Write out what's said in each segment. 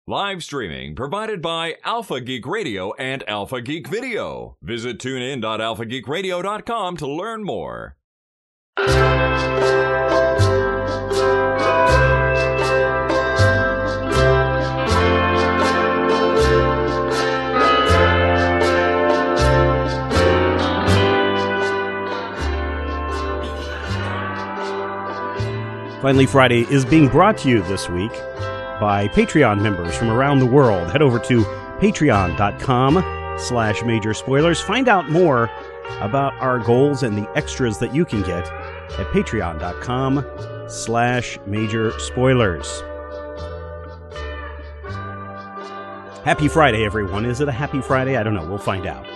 Live streaming provided by Alpha Geek Radio and Alpha Geek Video. Visit tunein.alphageekradio.com to learn more. Finally Friday is being brought to you this week by Patreon members from around the world. Head over to patreon.com/major spoilers. Find out more about our goals and the extras that you can get at patreon.com/major spoilers. Happy Friday, everyone. Is it a happy Friday? I don't know. We'll find out.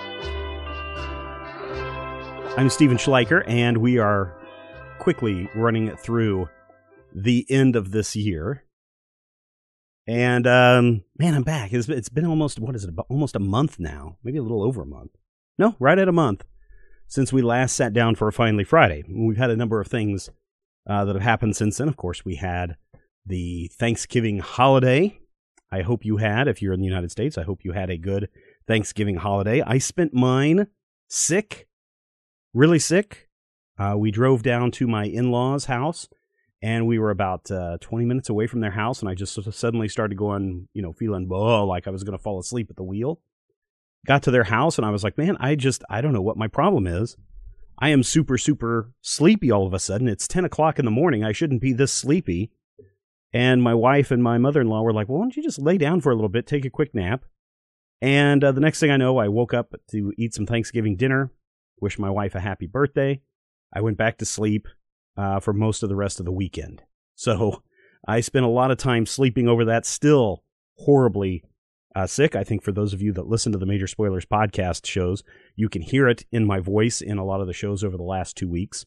I'm Steven Schleicher, and we are quickly running through the end of this year. And, man, I'm back. It's been almost, almost a month now. Maybe a little over a month. No, right at a month since we last sat down for a Finally Friday. We've had a number of things that have happened since then. Of course, we had the Thanksgiving holiday. I hope you had, if you're in the United States, I hope you had a good Thanksgiving holiday. I spent mine sick, really sick. We drove down to my in-laws' house, and we were about 20 minutes away from their house, and I just suddenly started going, feeling like I was going to fall asleep at the wheel. Got to their house, and I was like, man, I don't know what my problem is. I am super, super sleepy all of a sudden. It's 10 o'clock in the morning. I shouldn't be this sleepy. And my wife and my mother-in-law were like, well, why don't you just lay down for a little bit, take a quick nap? And the next thing I know, I woke up to eat some Thanksgiving dinner, wish my wife a happy birthday. I went back to sleep for most of the rest of the weekend. So I spent a lot of time sleeping over that, still horribly sick. I think for those of you that listen to the Major Spoilers podcast shows, you can hear it in my voice in a lot of the shows over the last 2 weeks.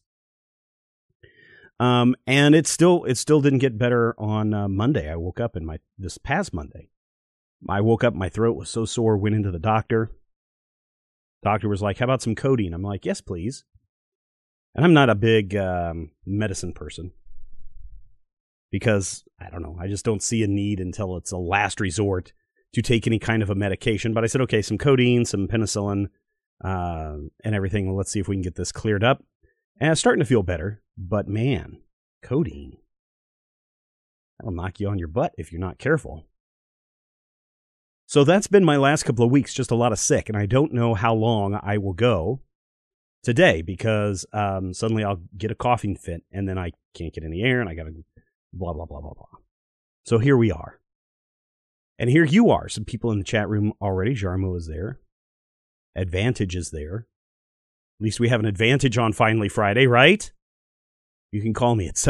And it still didn't get better on Monday. I woke up this past Monday. I woke up, my throat was so sore, went into the doctor. Doctor was like, how about some codeine? I'm like, yes, please. And I'm not a big medicine person because, I don't know, I just don't see a need until it's a last resort to take any kind of a medication. But I said, okay, some codeine, some penicillin, and everything. Well, let's see if we can get this cleared up. And it's starting to feel better. But man, codeine, that'll knock you on your butt if you're not careful. So that's been my last couple of weeks, just a lot of sick. And I don't know how long I will go today, because suddenly I'll get a coughing fit, and then I can't get in the air, and I got to blah, blah, blah, blah, blah. So here we are. And here you are. Some people in the chat room already. Jarmo is there. Advantage is there. At least we have an advantage on Finally Friday, right? You can call me at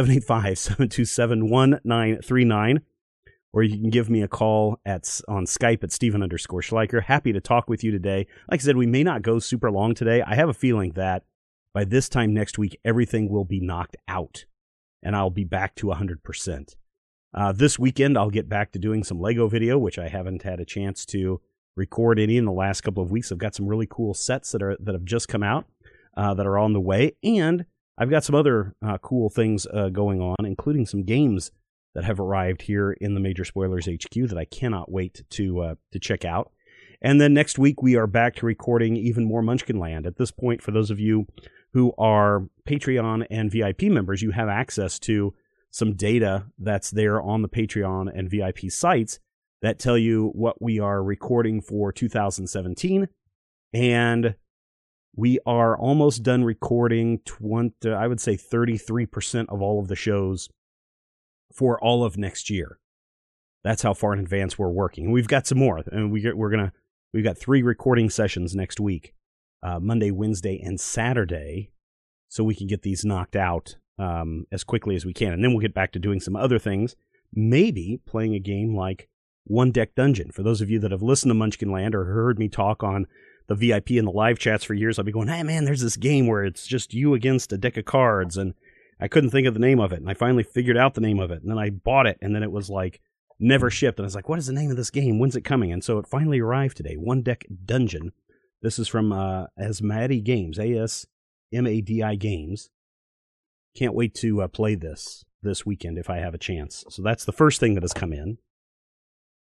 785-727-1939, or you can give me a call on Skype at Steven_Schleicher. Happy to talk with you today. Like I said, we may not go super long today. I have a feeling that by this time next week, everything will be knocked out, and I'll be back to 100%. This weekend, I'll get back to doing some Lego video, which I haven't had a chance to record any in the last couple of weeks. I've got some really cool sets that have just come out that are on the way, and I've got some other cool things going on, including some games that have arrived here in the Major Spoilers HQ that I cannot wait to check out. And then next week, we are back to recording even more Munchkinland. At this point, for those of you who are Patreon and VIP members, you have access to some data that's there on the Patreon and VIP sites that tell you what we are recording for 2017. And we are almost done recording, I would say 33% of all of the shows for all of next year. That's how far in advance we're working. And we've got some more, and we've got 3 recording sessions next week, Monday, Wednesday, and Saturday, so we can get these knocked out as quickly as we can. And then we'll get back to doing some other things, maybe playing a game like One Deck Dungeon. For those of you that have listened to Munchkinland or heard me talk on the VIP and the live chats for years, I'll be going, hey man, there's this game where it's just you against a deck of cards, and I couldn't think of the name of it, and I finally figured out the name of it, and then I bought it, and then it was like never shipped, and I was like, what is the name of this game? When's it coming? And so it finally arrived today, One Deck Dungeon. This is from Asmadi Games, ASMADI Games. Can't wait to play this weekend if I have a chance. So that's the first thing that has come in.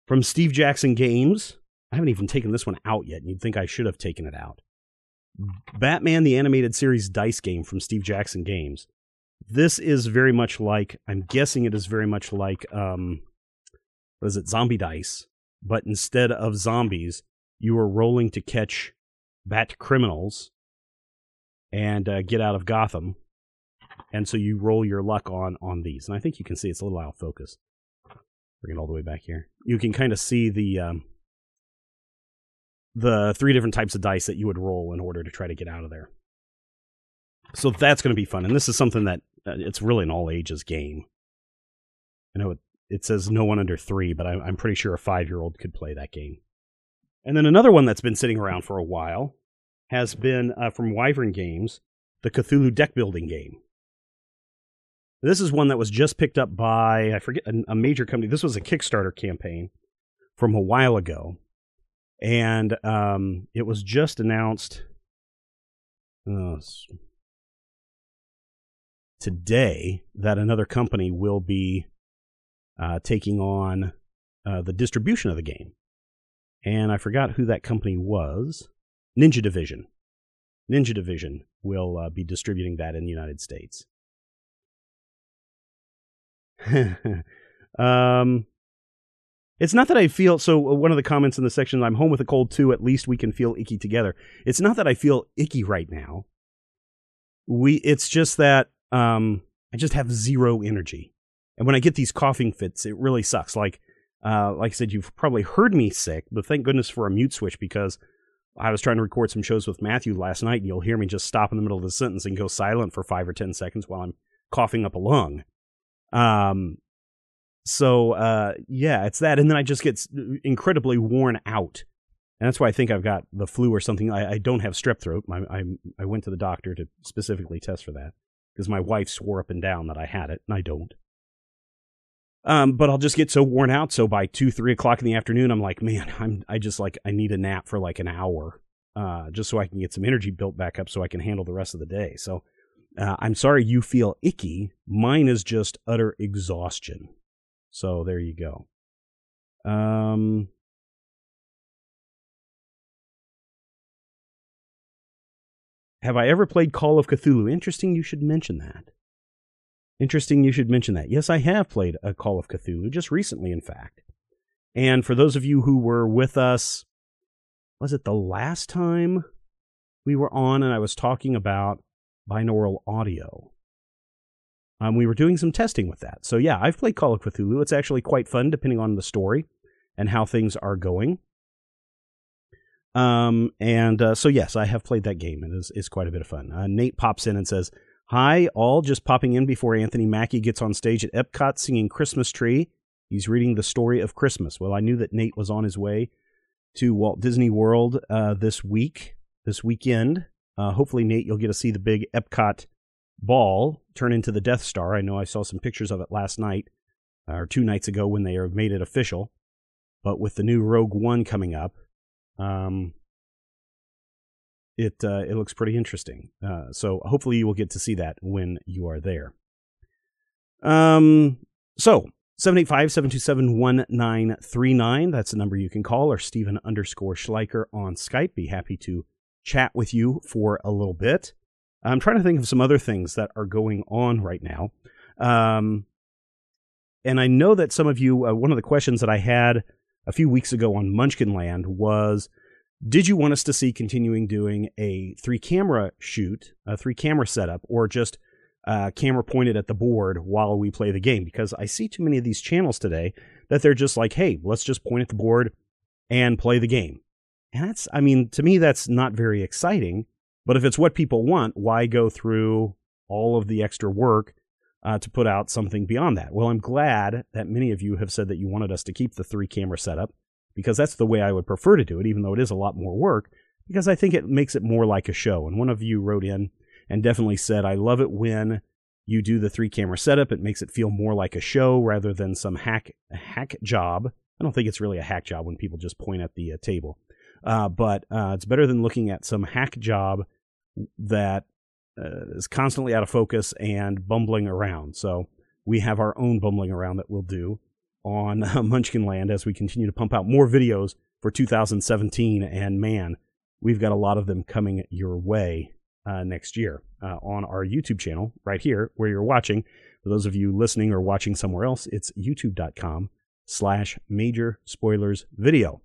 From Steve Jackson Games, I haven't even taken this one out yet, and you'd think I should have taken it out. Batman the Animated Series dice game from Steve Jackson Games. This is very much like, I'm guessing it is very much like, Zombie Dice, but instead of zombies, you are rolling to catch bat criminals and get out of Gotham. And so you roll your luck on these. And I think you can see it's a little out of focus. Bring it all the way back here. You can kind of see the 3 different types of dice that you would roll in order to try to get out of there. So that's going to be fun. And this is something that it's really an all ages game. I know it says no one under 3, but I'm pretty sure a 5-year-old could play that game. And then another one that's been sitting around for a while has been from Wyvern Games, the Cthulhu deck building game. This is one that was just picked up by, I forget, a major company. This was a Kickstarter campaign from a while ago. And it was just announced today that another company will be taking on the distribution of the game. And I forgot who that company was. Ninja Division. Ninja Division will be distributing that in the United States. It's not that I feel, so one of the comments in the section, I'm home with a cold too, at least we can feel icky together. It's not that I feel icky right now. It's just that I just have zero energy. And when I get these coughing fits, it really sucks. Like I said, you've probably heard me sick, but thank goodness for a mute switch, because I was trying to record some shows with Matthew last night, and you'll hear me just stop in the middle of the sentence and go silent for 5 or 10 seconds while I'm coughing up a lung. Yeah, it's that. And then I just get incredibly worn out. And that's why I think I've got the flu or something. I don't have strep throat. I went to the doctor to specifically test for that, because my wife swore up and down that I had it, and I don't. But I'll just get so worn out. So by 2-3 o'clock in the afternoon, I'm like, man, I need a nap for like an hour, just so I can get some energy built back up so I can handle the rest of the day. So, I'm sorry you feel icky. Mine is just utter exhaustion. So there you go. Have I ever played Call of Cthulhu? Interesting you should mention that. Yes, I have played a Call of Cthulhu, just recently, in fact. And for those of you who were with us, was it the last time we were on and I was talking about binaural audio? We were doing some testing with that. So yeah, I've played Call of Cthulhu. It's actually quite fun, depending on the story and how things are going. So yes, I have played that game. It is quite a bit of fun. Nate pops in and says, "Hi, all. Just popping in before Anthony Mackie gets on stage at Epcot singing Christmas Tree. He's reading the story of Christmas." Well, I knew that Nate was on his way to Walt Disney World this weekend. Hopefully, Nate, you'll get to see the big Epcot ball turn into the Death Star. I know I saw some pictures of it last night, or 2 nights ago, when they made it official. But with the new Rogue One coming up, it looks pretty interesting. So hopefully you will get to see that when you are there. So 785-727-1939. That's the number you can call, or Steven_Schleicher on Skype. Be happy to chat with you for a little bit. I'm trying to think of some other things that are going on right now. And I know that some of you, one of the questions that I had a few weeks ago on Munchkin Land was, did you want us to see continuing doing a 3-camera shoot, a 3-camera setup, or just camera pointed at the board while we play the game? Because I see too many of these channels today that they're just like, hey, let's just point at the board and play the game. And to me, that's not very exciting. But if it's what people want, why go through all of the extra work to put out something beyond that? Well, I'm glad that many of you have said that you wanted us to keep the 3-camera setup, because that's the way I would prefer to do it, even though it is a lot more work, because I think it makes it more like a show. And one of you wrote in and definitely said, I love it when you do the 3-camera setup. It makes it feel more like a show rather than some hack job. I don't think it's really a hack job when people just point at the table. But it's better than looking at some hack job that is constantly out of focus and bumbling around. So we have our own bumbling around that we'll do. on Munchkin Land as we continue to pump out more videos for 2017. And man, we've got a lot of them coming your way next year on our YouTube channel right here where you're watching. For those of you listening or watching somewhere else, it's youtube.com/Major Spoilers Video.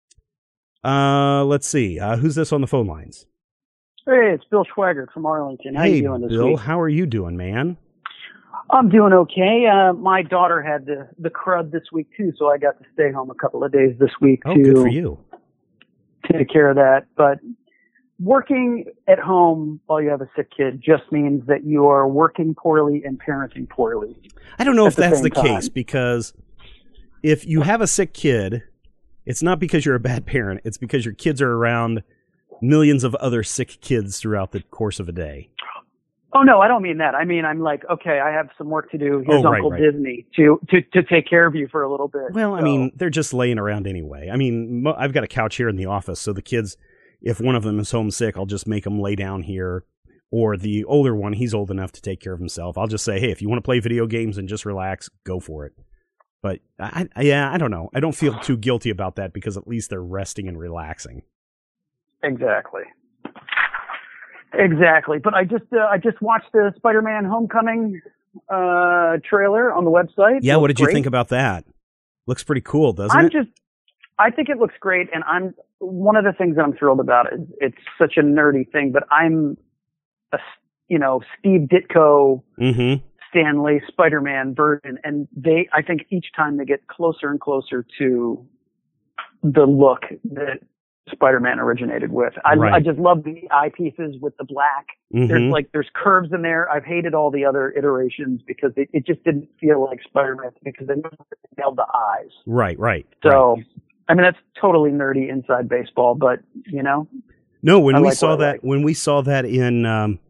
Let's see. Who's this on the phone lines? Hey, it's Bill Schwaggart from Arlington. How you doing this Bill, week? how are you doing, man? I'm doing okay. My daughter had the crud this week too, so I got to stay home a couple of days this week to good for you. Take care of that. But working at home while you have a sick kid just means that you are working poorly and parenting poorly. I don't know if that's the case, because if you have a sick kid, it's not because you're a bad parent. It's because your kids are around millions of other sick kids throughout the course of a day. Oh, no, I don't mean that. I mean, I'm like, okay, I have some work to do. Here's Uncle Disney to take care of you for a little bit. Well, I mean, they're just laying around anyway. I mean, I've got a couch here in the office, so the kids, if one of them is homesick, I'll just make them lay down here. Or the older one, he's old enough to take care of himself. I'll just say, hey, if you want to play video games and just relax, go for it. But, I don't know. I don't feel too guilty about that because at least they're resting and relaxing. Exactly. But I just watched the Spider-Man Homecoming trailer on the website. Yeah, what did you think about that? Looks pretty cool, doesn't it? I think it looks great, and one of the things that I'm thrilled about is it's such a nerdy thing, but I'm a Steve Ditko Stan Lee Spider-Man version, and I think each time they get closer and closer to the look that Spider-Man originated with. I just love the eyepieces with the black. There's curves in there. I've hated all the other iterations because it just didn't feel like Spider-Man because they never nailed the eyes. Right. So, I mean, that's totally nerdy inside baseball, but No, when we saw that in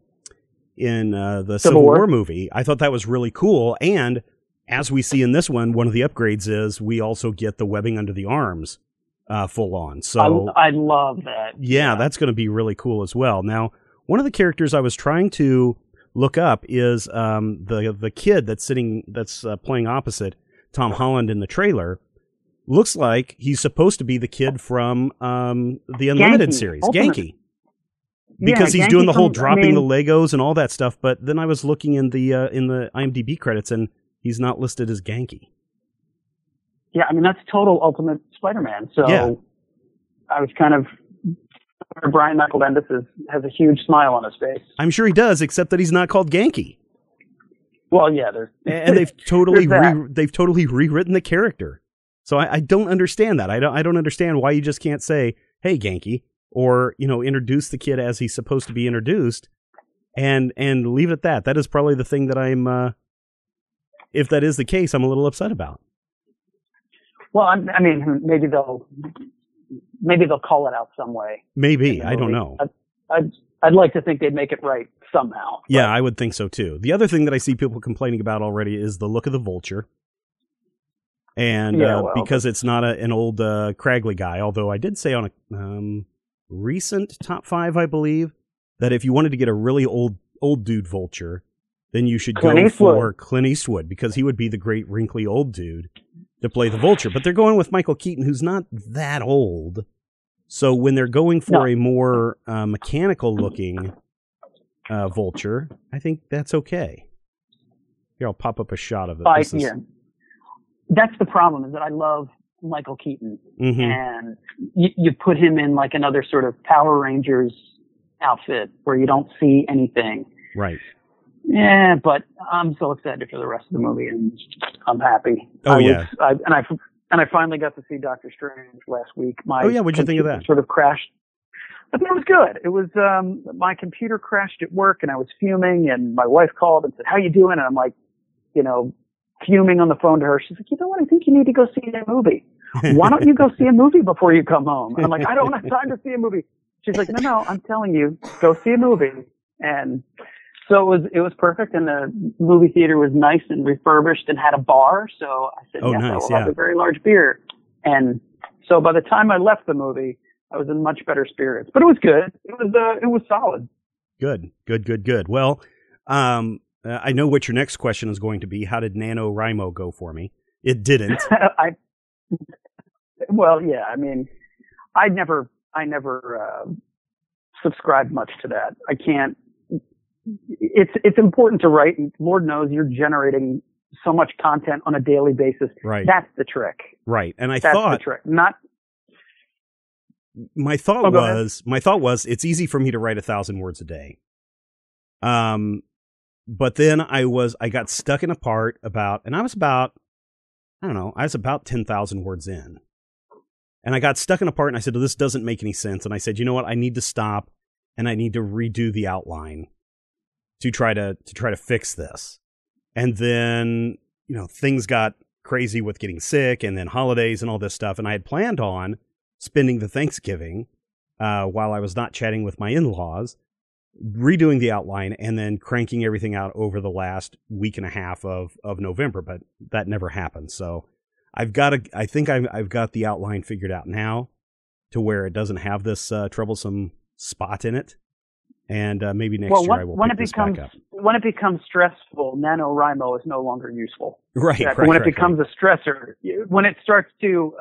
the Civil War movie, I thought that was really cool. And as we see in this one of the upgrades is we also get the webbing under the arms. Full on. So I love that. Yeah, that's going to be really cool as well. Now, one of the characters I was trying to look up is the kid that's playing opposite Tom Holland in the trailer. Looks like he's supposed to be the kid from the Unlimited series, Genki. Because he's doing the whole dropping the Legos and all that stuff. But then I was looking in the IMDb credits and he's not listed as Genki. Yeah, I mean, that's total Ultimate Spider-Man. So yeah. I was kind of... Brian Michael Bendis has a huge smile on his face. I'm sure he does, except that he's not called Genki. Well, yeah. And they've totally rewritten the character. So I don't understand that. I don't understand why you just can't say, hey, Genki, or, introduce the kid as he's supposed to be introduced and leave it at that. That is probably the thing that I'm... if that is the case, I'm a little upset about. Well, I mean, maybe they'll call it out some way. Maybe, I don't know. I'd like to think they'd make it right somehow. Yeah, I would think so too. The other thing that I see people complaining about already is the look of the Vulture, and because it's not an old Cragley guy. Although I did say on a recent top 5, I believe, that if you wanted to get a really old dude Vulture, then you should go for Clint Eastwood because he would be the great wrinkly old dude to play the Vulture. But they're going with Michael Keaton, who's not that old. So when they're going for a more mechanical-looking Vulture, I think that's okay. Here, I'll pop up a shot of it. That's the problem, is that I love Michael Keaton. And you put him in like another sort of Power Rangers outfit where you don't see anything. Right. Yeah, but I'm so excited for the rest of the movie, and I'm happy. I finally got to see Doctor Strange last week. What'd you think of that? Sort of crashed. I think it was good. It was my computer crashed at work, and I was fuming, and my wife called and said, "How you doing?" And I'm like, fuming on the phone to her. She's like, "You know what? I think you need to go see a movie. Why don't you go see a movie before you come home?" And I'm like, "I don't have time to see a movie." She's like, "No, I'm telling you, go see a movie." And so it was perfect, and the movie theater was nice and refurbished and had a bar. So I said, "Yes, I will have a very large beer." And so by the time I left the movie, I was in much better spirits. But it was good. It was solid. Good. Well, I know what your next question is going to be. How did NaNoWriMo go for me? it didn't. Well, yeah. I mean, I never subscribed much to that. I can't. It's important to write, and Lord knows you're generating so much content on a daily basis. Right. That's the trick. Right. And That's the trick. Not. My thought was it's easy for me to write 1,000 words a day. But then I got stuck in a part and I was about 10,000 words in. And I got stuck in a part and I said, well, this doesn't make any sense. And I said, you know what? I need to stop and I need to redo the outline to try to fix this. And then, things got crazy with getting sick and then holidays and all this stuff. And I had planned on spending the Thanksgiving, while I was not chatting with my in-laws, redoing the outline and then cranking everything out over the last week and a half of November, but that never happened. So I think I've got the outline figured out now to where it doesn't have this troublesome spot in it. And maybe next year I will pick this back up. When it becomes stressful, NaNoWriMo is no longer useful. Right. When it becomes a stressor, when it starts to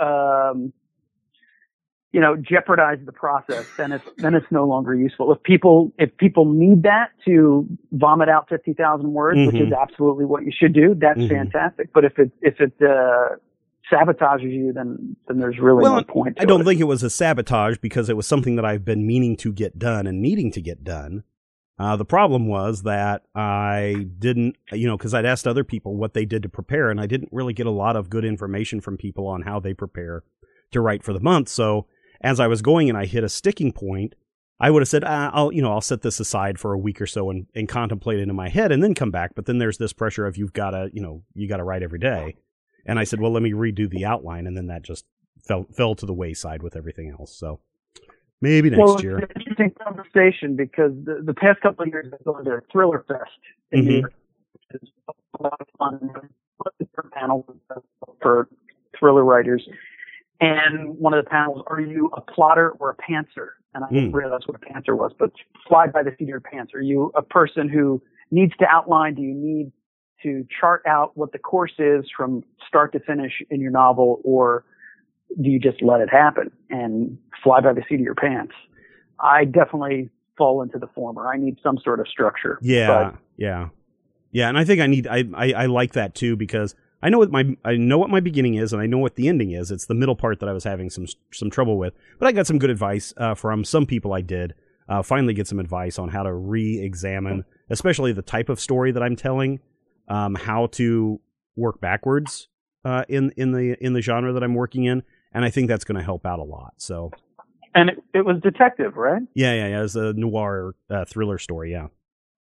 jeopardize the process, then it's no longer useful. If people need that to vomit out 50,000 words, mm-hmm. which is absolutely what you should do, that's mm-hmm. fantastic. But if it sabotages you, then there's really no point to it. I don't think it was a sabotage because it was something that I've been meaning to get done and needing to get done. The problem was that I didn't, because I'd asked other people what they did to prepare, and I didn't really get a lot of good information from people on how they prepare to write for the month. So as I was going and I hit a sticking point, I would have said, I'll set this aside for a week or so and contemplate it in my head and then come back. But then there's this pressure of you got to write every day. And I said, well, let me redo the outline. And then that just fell to the wayside with everything else. So maybe next year. It's an interesting conversation because the past couple of years I've gone to Thriller Fest in New York. It's a lot of fun. Different panels for thriller writers. And one of the panels, are you a plotter or a pantser? And I didn't realize what a pantser was, but fly by the seat of your pants. Are you a person who needs to outline? Do you need to chart out what the course is from start to finish in your novel, or do you just let it happen and fly by the seat of your pants? I definitely fall into the former. I need some sort of structure. Yeah. And I think I like that too, because I know what my beginning is and I know what the ending is. It's the middle part that I was having some trouble with, but I got some good advice from some people. I did finally get some advice on how to re-examine, especially the type of story that I'm telling, how to work backwards in the genre that I'm working in, and I think that's going to help out a lot. So, and it was detective, right? Yeah. It was a noir thriller story. Yeah.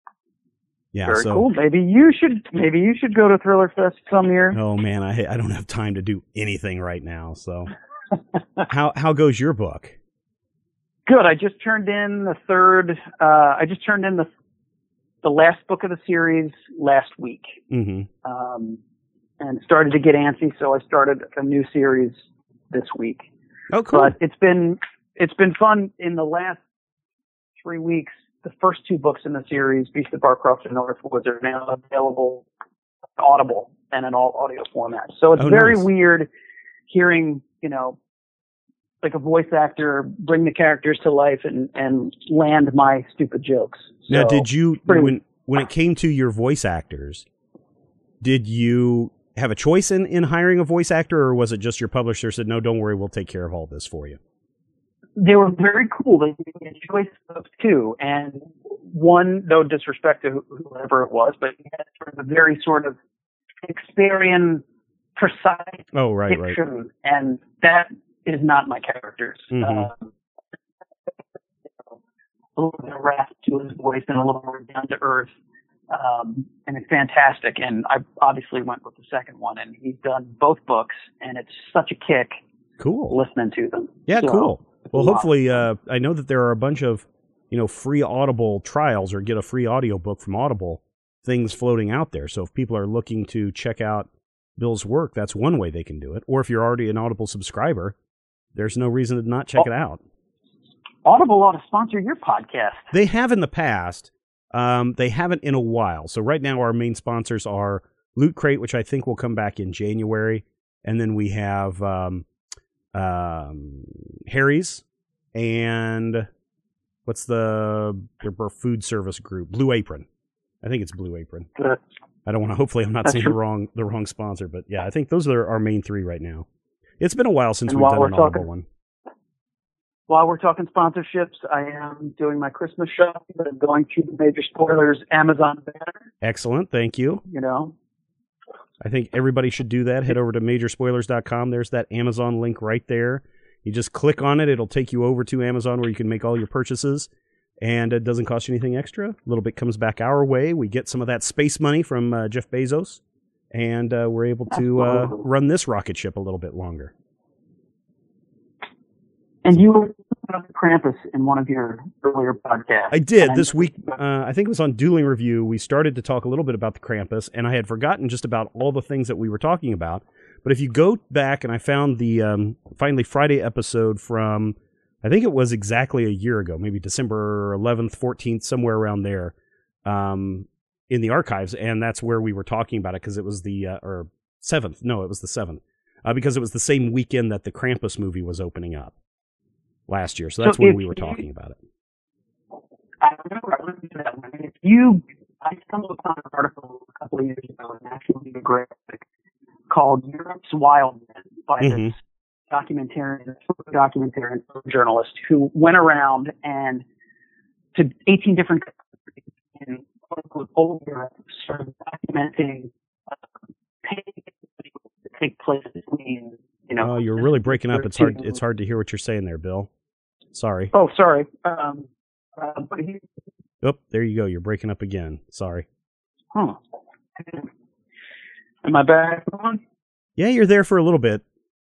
Very cool. Maybe you should go to Thriller Fest some year. Oh man, I don't have time to do anything right now. So, how goes your book? Good. I just turned in the third. I just turned in the last book of the series last week, and started to get antsy. So I started a new series this week. Oh, cool! But it's been fun in the last 3 weeks. The first two books in the series, Beast of Barcroft and Northwoods, are now available Audible and in all audio formats. So it's very weird hearing, like a voice actor bring the characters to life and land my stupid jokes. Now, did you, when it came to your voice actors, did you have a choice in hiring a voice actor, or was it just your publisher said, no, don't worry, we'll take care of all this for you? They were very cool. They gave me a choice of two, and one, no disrespect to whoever it was, but he had sort of a very sort of Shakespearean, precise diction, and that is not my characters. A little bit of rasp to his voice and a little more down to earth, and it's fantastic. And I obviously went with the second one, and he's done both books, and it's such a kick. Cool. Listening to them. Yeah, so, cool. Well, hopefully, I know that there are a bunch of, free Audible trials or get a free audiobook from Audible things floating out there. So if people are looking to check out Bill's work, that's one way they can do it. Or if you're already an Audible subscriber, there's no reason to not check it out. Audible ought to sponsor your podcast. They have in the past. They haven't in a while. So right now our main sponsors are Loot Crate, which I think will come back in January. And then we have Harry's and what's their food service group? Blue Apron. I think it's Blue Apron. I don't want to. Hopefully, I'm not saying the wrong sponsor, but yeah, I think those are our main three right now. It's been a while since we've done an Audible one. While we're talking sponsorships, I am doing my Christmas shopping, but I'm going to the Major Spoilers Amazon banner. Excellent, thank you. You know, I think everybody should do that. Head over to majorspoilers.com. There's that Amazon link right there. You just click on it. It'll take you over to Amazon where you can make all your purchases. And it doesn't cost you anything extra. A little bit comes back our way. We get some of that space money from Jeff Bezos. And we're able to run this rocket ship a little bit longer. And you were on Krampus in one of your earlier podcasts. I did. This week, I think it was on Dueling Review, we started to talk a little bit about the Krampus, and I had forgotten just about all the things that we were talking about. But if you go back, and I found the Finally Friday episode from, I think it was exactly a year ago, maybe December 11th, 14th, somewhere around there, in the archives, and that's where we were talking about it, because it was the, or 7th, no, it was the 7th, because it was the same weekend that the Krampus movie was opening up last year, so that's when we were talking about it. I remember I listened to that one. I stumbled upon an article a couple of years ago in National Geographic called Europe's Wild Men by this documentarian journalist who went around and to 18 different countries in old Europe, started documenting take place between, you know. Oh, you're really breaking up. It's hard to hear what you're saying there, Bill. Sorry. Oh, sorry. There you go. You're breaking up again. Sorry. Huh. Am I back on? Yeah, you're there for a little bit.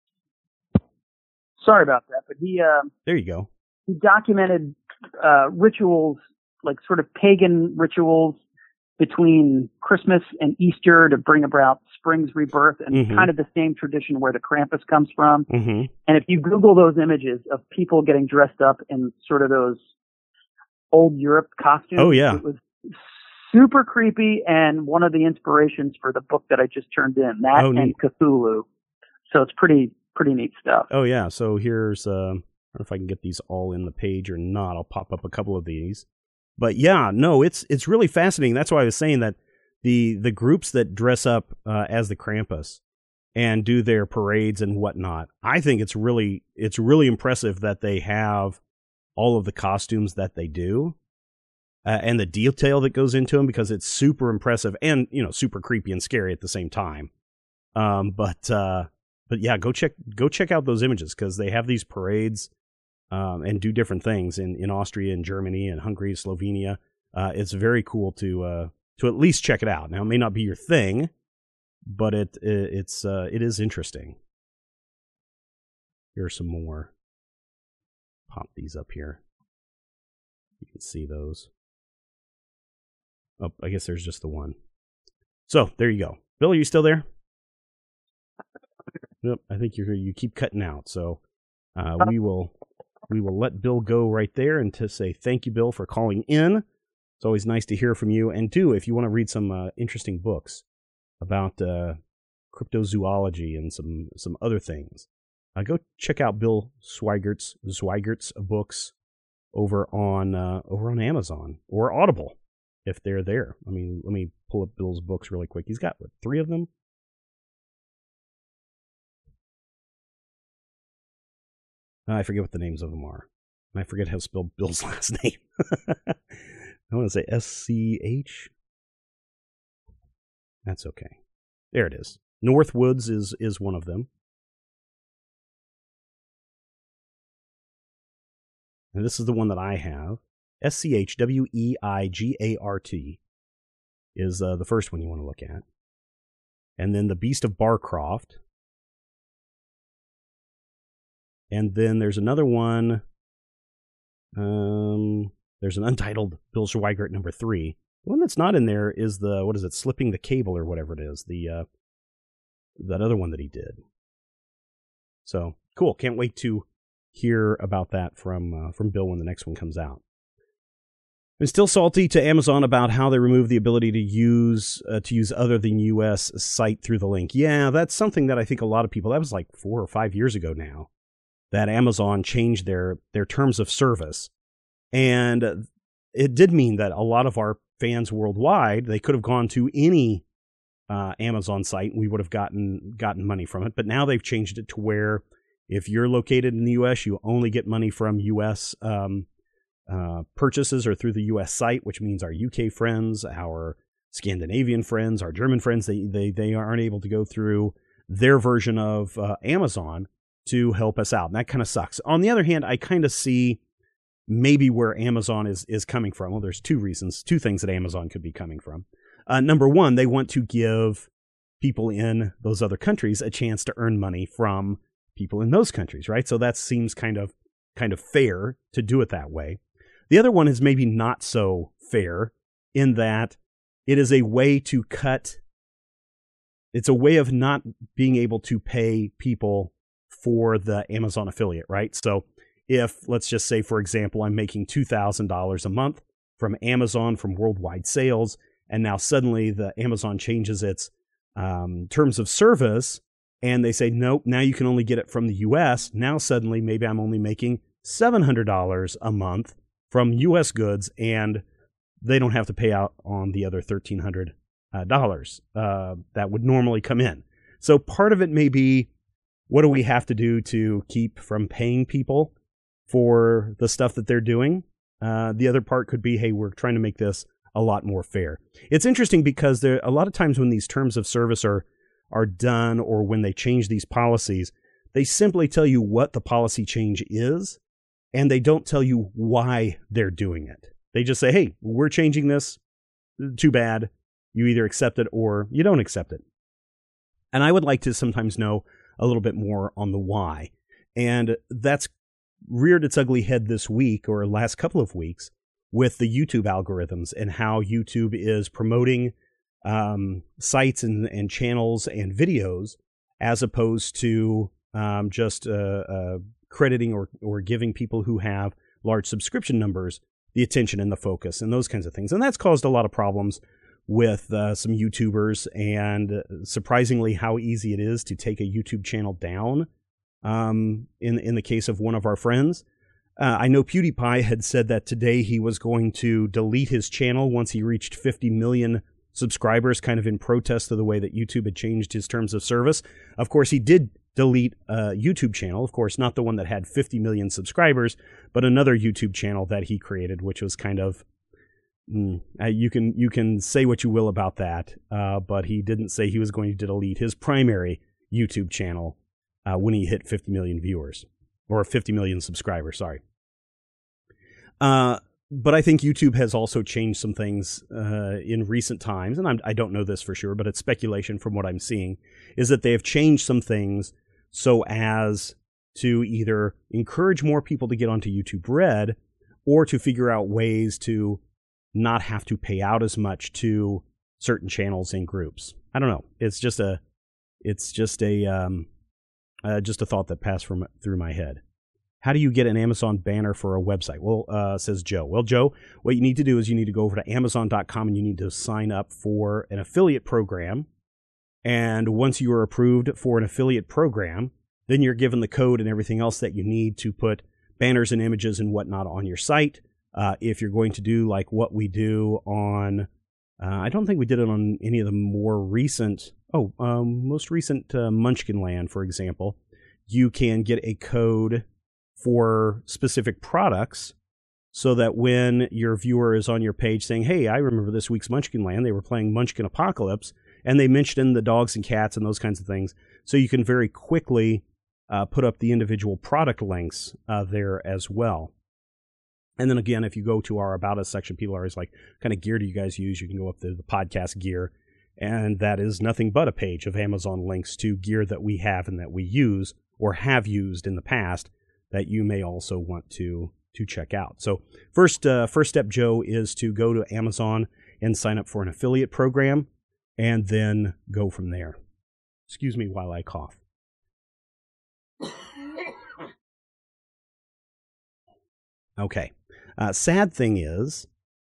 Sorry about that, but there you go. He documented rituals, like sort of pagan rituals between Christmas and Easter to bring about spring's rebirth, and kind of the same tradition where the Krampus comes from. And if you Google those images of people getting dressed up in sort of those old Europe costumes, it was super creepy, and one of the inspirations for the book that I just turned in, and Cthulhu. So it's pretty neat stuff. Oh yeah. So here's I don't know if I can get these all in the page or not. I'll pop up a couple of these. But yeah, no, it's really fascinating. That's why I was saying that the groups that dress up as the Krampus and do their parades and whatnot, I think it's really impressive that they have all of the costumes that they do and the detail that goes into them, because it's super impressive and, you know, super creepy and scary at the same time. But yeah, go check out those images, because they have these parades. And do different things in Austria and Germany and Hungary, Slovenia. It's very cool to at least check it out. Now, it may not be your thing, but it is interesting. Here are some more. Pop these up here. You can see those. Oh, I guess there's just the one. So there you go. Bill, are you still there? Yep, I think you keep cutting out. So we will let Bill go right there, and to say thank you, Bill, for calling in. It's always nice to hear from you. And if you want to read some interesting books about cryptozoology and some other things, go check out Bill Sweigert's books over on Amazon or Audible if they're there. I mean, let me pull up Bill's books really quick. He's got 3 of them. I forget what the names of them are. And I forget how to spell Bill's last name. I want to say S-C-H. That's okay. There it is. Northwoods is one of them. And this is the one that I have. S-C-H-W-E-I-G-A-R-T is the first one you want to look at. And then The Beast of Barcroft. And then there's another one. There's an untitled Bill Schweigert number 3. The one that's not in there is Slipping the Cable or whatever it is. That other one that he did. So cool. Can't wait to hear about that from Bill when the next one comes out. I'm still salty to Amazon about how they removed the ability to use other than U.S. site through the link. Yeah, that's something that I think a lot of people, that was like 4 or 5 years ago now, that Amazon changed their terms of service. And it did mean that a lot of our fans worldwide, they could have gone to any Amazon site and we would have gotten money from it. But now they've changed it to where if you're located in the U.S., you only get money from U.S. Purchases or through the U.S. site, which means our UK friends, our Scandinavian friends, our German friends, they aren't able to go through their version of Amazon to help us out. And that kind of sucks. On the other hand, I kind of see maybe where Amazon is coming from. Well, there's two things that Amazon could be coming from. Number one, they want to give people in those other countries a chance to earn money from people in those countries, right? So that seems kind of fair to do it that way. The other one is maybe not so fair in that it is a way to it's a way of not being able to pay people for the Amazon affiliate, right? So if, let's just say, for example, I'm making $2,000 a month from Amazon from worldwide sales, and now suddenly the Amazon changes its terms of service, and they say, nope, now you can only get it from the U.S. Now suddenly maybe I'm only making $700 a month from U.S. goods, and they don't have to pay out on the other $1,300 that would normally come in. So part of it may be, what do we have to do to keep from paying people for the stuff that they're doing? The other part could be, hey, we're trying to make this a lot more fair. It's interesting because there a lot of times when these terms of service are done, or when they change these policies, they simply tell you what the policy change is, and they don't tell you why they're doing it. They just say, hey, we're changing this. Too bad. You either accept it or you don't accept it. And I would like to sometimes know a little bit more on the why. And that's reared its ugly head this week, or last couple of weeks, with the YouTube algorithms and how YouTube is promoting sites and channels and videos, as opposed to just crediting or giving people who have large subscription numbers the attention and the focus and those kinds of things. And that's caused a lot of problems with some YouTubers, and surprisingly how easy it is to take a YouTube channel down in the case of one of our friends. I know PewDiePie had said that today he was going to delete his channel once he reached 50 million subscribers, kind of in protest to the way that YouTube had changed his terms of service. Of course, he did delete a YouTube channel, of course, not the one that had 50 million subscribers, but another YouTube channel that he created, which was kind of, you can say what you will about that, but he didn't say he was going to delete his primary YouTube channel when he hit 50 million viewers, or 50 million subscribers, sorry. But I think YouTube has also changed some things in recent times, and I don't know this for sure, but it's speculation from what I'm seeing, is that they have changed some things so as to either encourage more people to get onto YouTube Red, or to figure out ways to not have to pay out as much to certain channels and groups. I don't know. It's just a thought that passed through my head. How do you get an Amazon banner for a website? Well, says Joe. Well, Joe, what you need to do is you need to go over to Amazon.com and you need to sign up for an affiliate program. And once you are approved for an affiliate program, then you're given the code and everything else that you need to put banners and images and whatnot on your site. If you're going to do like what we do on, I don't think we did it on any of the more recent, most recent Munchkin Land, for example, you can get a code for specific products, so that when your viewer is on your page saying, hey, I remember this week's Munchkin Land, they were playing Munchkin Apocalypse, and they mentioned the dogs and cats and those kinds of things, so you can very quickly put up the individual product links there as well. And then again, if you go to our About Us section, people are always like, what kind of gear do you guys use? You can go up to the podcast gear, and that is nothing but a page of Amazon links to gear that we have and that we use or have used in the past that you may also want to check out. So first step, Joe, is to go to Amazon and sign up for an affiliate program, and then go from there. Excuse me while I cough. Okay. Sad thing is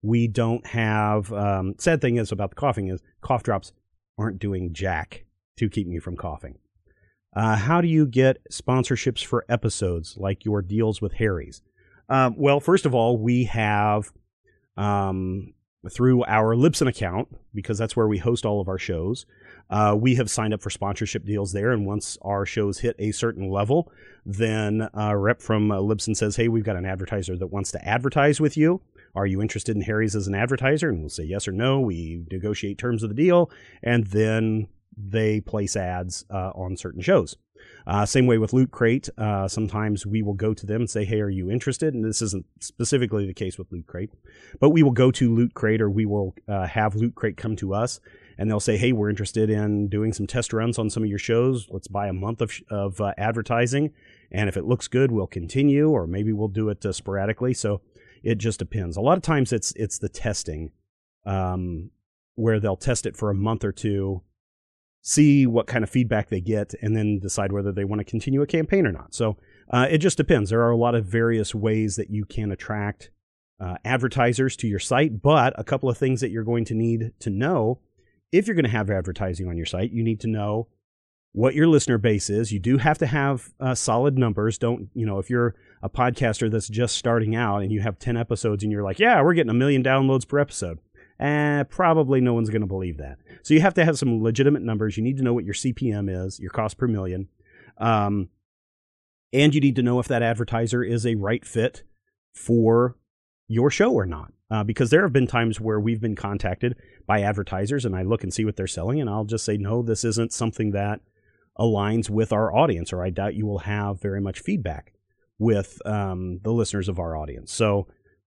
We don't have, sad thing is about the coughing is cough drops aren't doing jack to keep me from coughing. How do you get sponsorships for episodes like your deals with Harry's? Well, first of all, we have, through our Libsyn account, because that's where we host all of our shows, we have signed up for sponsorship deals there. And once our shows hit a certain level, then a rep from Libsyn says, hey, we've got an advertiser that wants to advertise with you. Are you interested in Harry's as an advertiser? And we'll say yes or no. We negotiate terms of the deal, and then they place ads on certain shows. Same way with Loot Crate. Sometimes we will go to them and say, hey, are you interested? And this isn't specifically the case with Loot Crate, but we will go to Loot Crate, or we will have Loot Crate come to us, and they'll say, hey, we're interested in doing some test runs on some of your shows. Let's buy a month of advertising. And if it looks good, we'll continue, or maybe we'll do it sporadically. So it just depends. A lot of times it's the testing, where they'll test it for a month or two, see what kind of feedback they get, and then decide whether they want to continue a campaign or not. So it just depends. There are a lot of various ways that you can attract advertisers to your site, but a couple of things that you're going to need to know if you're going to have advertising on your site. You need to know what your listener base is. You do have to have solid numbers. Don't, if you're a podcaster that's just starting out and you have 10 episodes and you're like, yeah, we're getting 1 million downloads per episode. Probably no one's going to believe that. So you have to have some legitimate numbers. You need to know what your CPM is, your cost per million. And you need to know if that advertiser is a right fit for your show or not. Because there have been times where we've been contacted by advertisers and I look and see what they're selling, and I'll just say, no, this isn't something that aligns with our audience, or I doubt you will have very much feedback with the listeners of our audience. So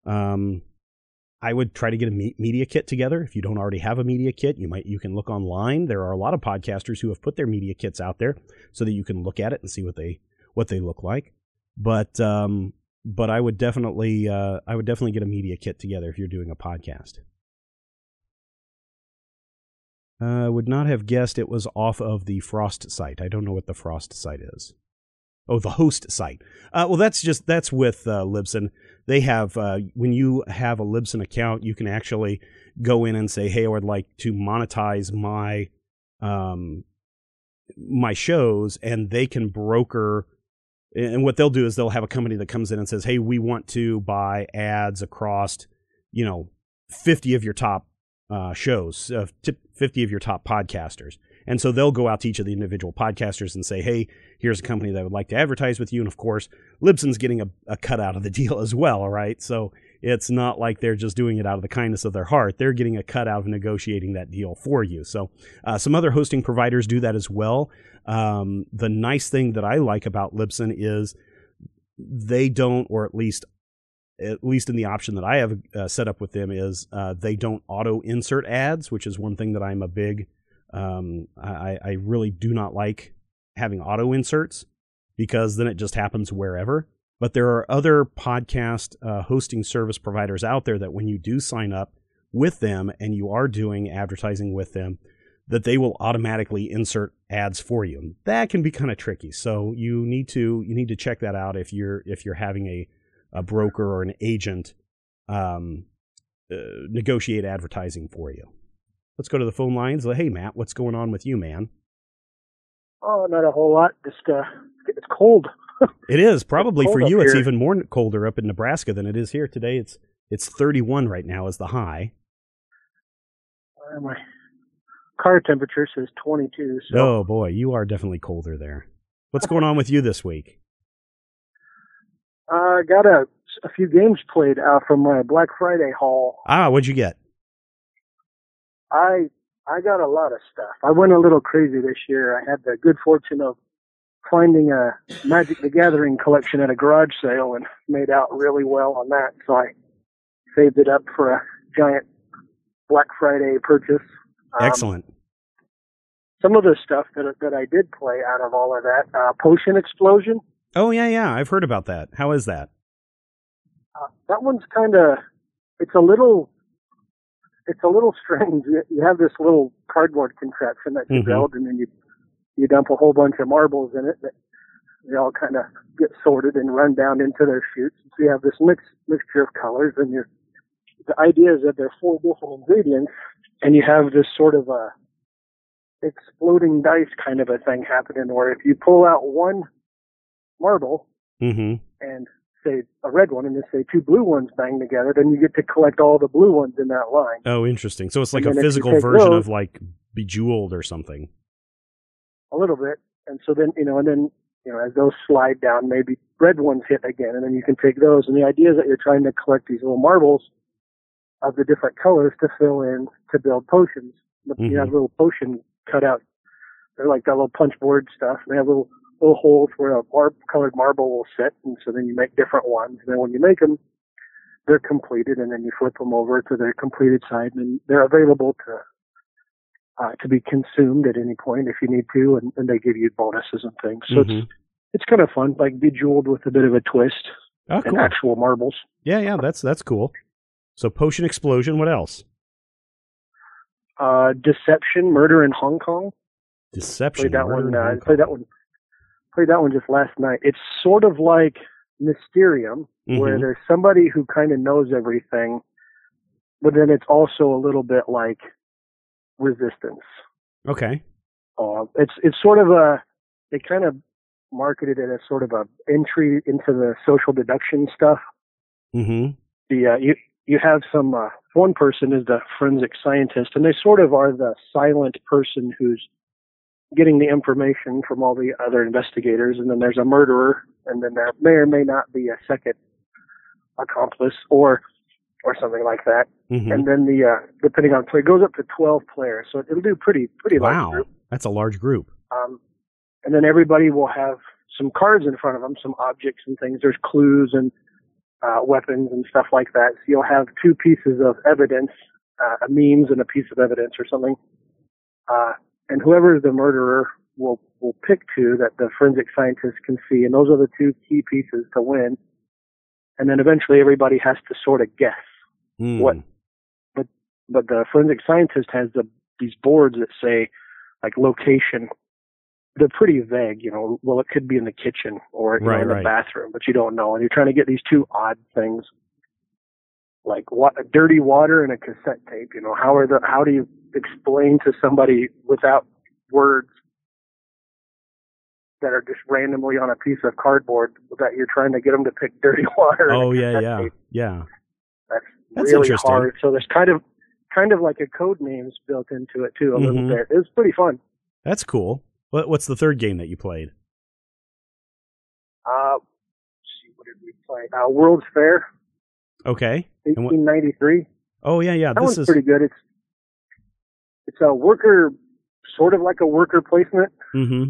I would try to get a media kit together. If you don't already have a media kit, you can look online. There are a lot of podcasters who have put their media kits out there so that you can look at it and see what they look like. But I would definitely get a media kit together if you're doing a podcast. Would not have guessed it was off of the Frost site. I don't know what the Frost site is. Oh, the host site. Well, that's with Libsyn. They have, when you have a Libsyn account, you can actually go in and say, hey, I would like to monetize my my shows, and they can broker. And what they'll do is they'll have a company that comes in and says, hey, we want to buy ads across, 50 of your top shows, 50 of your top podcasters. And so they'll go out to each of the individual podcasters and say, hey, here's a company that would like to advertise with you. And of course, Libsyn's getting a cut out of the deal as well, right? So it's not like they're just doing it out of the kindness of their heart. They're getting a cut out of negotiating that deal for you. So some other hosting providers do that as well. The nice thing that I like about Libsyn is they don't, or at least in the option that I have set up with them, is they don't auto insert ads, which is one thing that I'm a big I really do not like having auto inserts, because then it just happens wherever. But there are other podcast hosting service providers out there that when you do sign up with them and you are doing advertising with them, that they will automatically insert ads for you. And that can be kind of tricky. So you need to check that out if you're having a broker or an agent negotiate advertising for you. Let's go to the phone lines. Hey, Matt, what's going on with you, man? Oh, not a whole lot. Just it's cold. It is. Probably for you, it's even more colder up in Nebraska than it is here today. It's 31 right now is the high. My car temperature says 22. So. Oh, boy, you are definitely colder there. What's going on with you this week? I got a few games played out from my Black Friday haul. What'd you get? I got a lot of stuff. I went a little crazy this year. I had the good fortune of finding a Magic the Gathering collection at a garage sale and made out really well on that. So I saved it up for a giant Black Friday purchase. Excellent. Some of the stuff that I did play out of all of that, Potion Explosion. Oh, yeah. I've heard about that. How is that? That one's it's a little strange. You have this little cardboard contraption that you build, and then you dump a whole bunch of marbles in it. They all kind of get sorted and run down into their chutes. So you have this mixture of colors, and you're the idea is that there are 4 different ingredients, and you have this sort of a exploding dice kind of a thing happening, where if you pull out one marble Mm-hmm. and say a red one, and then say 2 blue ones bang together, then you get to collect all the blue ones in that line. Oh, interesting. So it's like a And then if you physical take version those- of like Bejeweled or something. A little bit. And so then, as those slide down, maybe red ones hit again, and then you can take those. And the idea is that you're trying to collect these little marbles of the different colors to fill in to build potions. You have little potion cutouts. They're like that little punch board stuff. And they have little holes where a colored marble will sit. And so then you make different ones. And then when you make them, they're completed, and then you flip them over to their completed side, and they're available to be consumed at any point if you need to, and they give you bonuses and things. So it's kind of fun, like Bejeweled with a bit of a twist. Oh, And cool. actual marbles. Yeah, that's cool. So Potion Explosion, what else? Deception, Murder in Hong Kong. Deception. Played that Murder one. in Hong Played that Kong. one. Played that one just last night. It's sort of like Mysterium, where there's somebody who kind of knows everything, but then it's also a little bit like Resistance. Okay. It's sort of they kind of marketed it as sort of a entry into the social deduction stuff. Mm-hmm. You have some one person is the forensic scientist, and they sort of are the silent person who's getting the information from all the other investigators, and then there's a murderer, and then there may or may not be a second accomplice or something like that. Mm-hmm. And then depending on play, it goes up to 12 players, so it'll do pretty large Wow, group. that's a large group. And then everybody will have some cards in front of them, some objects and things. There's clues and weapons and stuff like that. So you'll have 2 pieces of evidence, a means and a piece of evidence or something. And whoever is the murderer will pick 2 that the forensic scientist can see, and those are the 2 key pieces to win. And then eventually everybody has to sort of guess what. But the forensic scientist has these boards that say like location. They're pretty vague, well, it could be in the kitchen or in the bathroom, but you don't know. And you're trying to get these 2 odd things, like dirty water and a cassette tape. How do you explain to somebody without words that are just randomly on a piece of cardboard that you're trying to get them to pick dirty water? Oh, and a yeah. cassette tape? Yeah. That's really interesting. hard. So there's kind of like a code names built into it too, a little bit. It was pretty fun. That's cool. What's the third game that you played? Let's see, what did we play? World's Fair. Okay. 1893. Oh, yeah. That one's pretty good. It's a worker, sort of like a worker placement. Mm-hmm.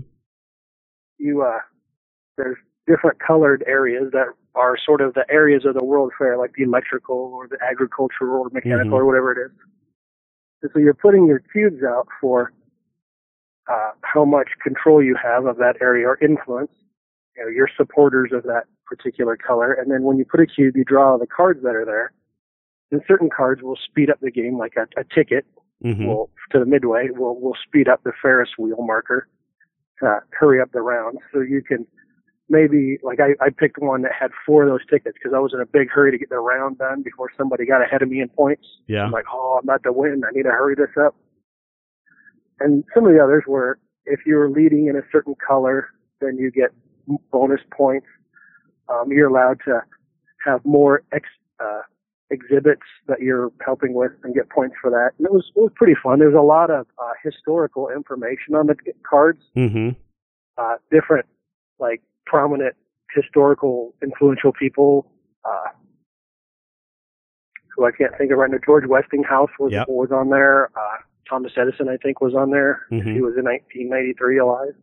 There's different colored areas that are sort of the areas of the World Fair, like the electrical or the agricultural or mechanical or whatever it is. And so you're putting your cubes out for how much control you have of that area or influence. You're supporters of that particular color. And then when you put a cube, you draw the cards that are there. And certain cards will speed up the game, like a ticket will to the midway will speed up the Ferris wheel marker to hurry up the round. So you can maybe, like I picked one that had 4 of those tickets because I was in a big hurry to get the round done before somebody got ahead of me in points. Yeah. I'm like, I'm about to win. I need to hurry this up. And some of the others were, if you're leading in a certain color, then you get bonus points. You're allowed to have more exhibits that you're helping with and get points for that. And it was pretty fun. There's a lot of historical information on the cards. Different, like, prominent historical influential people who I can't think of right now. George Westinghouse was on there. Thomas Edison, I think, was on there. He was in 1993 alive.